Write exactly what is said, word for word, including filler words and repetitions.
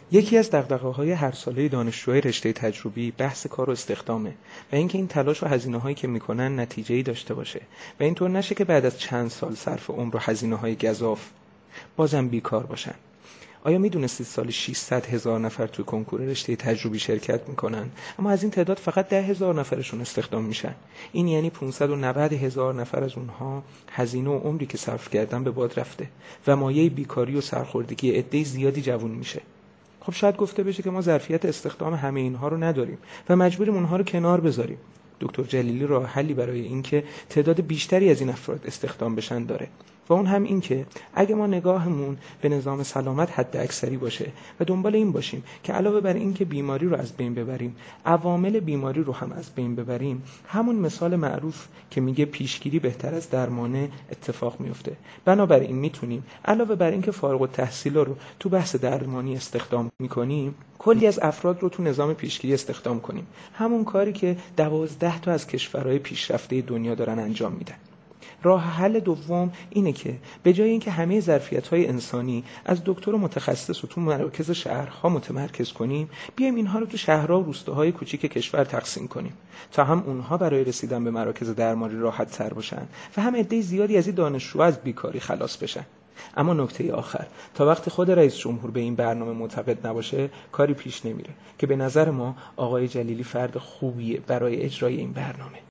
یکی از دغدغه‌های هر ساله دانشجوهای رشته تجربی بحث کار و استخدامه و اینکه این تلاش و هزینه‌هایی که میکنن نتیجه‌ای داشته باشه و اینطور نشه که بعد از چند سال صرف عمر و هزینه‌های گزاف بازم بیکار باشن. آیا میدونستید سال ششصد هزار نفر توی کنکور رشته تجربی شرکت میکنن اما از این تعداد فقط ده هزار نفرشون استخدام میشن؟ این یعنی پانصد و نود هزار نفر از اونها هزینه و عمری که صرف کردن به باد رفته و مایه بیکاری و سرخوردگی عده زیادی جوون میشه. خب شاید گفته بشه که ما ظرفیت استخدام همه اینها رو نداریم و مجبوریم اونها رو کنار بذاریم. دکتر جلیلی راه حلی برای اینکه تعداد بیشتری از این افراد استخدام بشن داره و اون هم این که اگه ما نگاهمون به نظام سلامت حد اکثری باشه و دنبال این باشیم که علاوه بر این که بیماری رو از بین ببریم عوامل بیماری رو هم از بین ببریم، همون مثال معروف که میگه پیشگیری بهتر از درمانه اتفاق میفته. بنابراین میتونیم علاوه بر این که فارغ التحصیل رو تو بحث درمانی استخدام میکنیم، کلی از افراد رو تو نظام پیشگیری استخدام کنیم، همون کاری که دوازده تا از کشورهای پیشرفته دنیا دارن انجام میدن. راه حل دوم اینه که به جای اینکه همه ظرفیت‌های انسانی از دکتر متخصص رو تو مراکز شهرها متمرکز کنیم، بیایم اینها رو تو شهرها و روستاهای کوچیک کشور تقسیم کنیم تا هم اونها برای رسیدن به مراکز درمانی راحت تر باشن و هم عده زیادی از این دانشجوها از بیکاری خلاص بشن. اما نکته آخر، تا وقتی خود رئیس جمهور به این برنامه معتقد نباشه کاری پیش نمیره که به نظر ما آقای جلیلی فرد خوبیه برای اجرای این برنامه.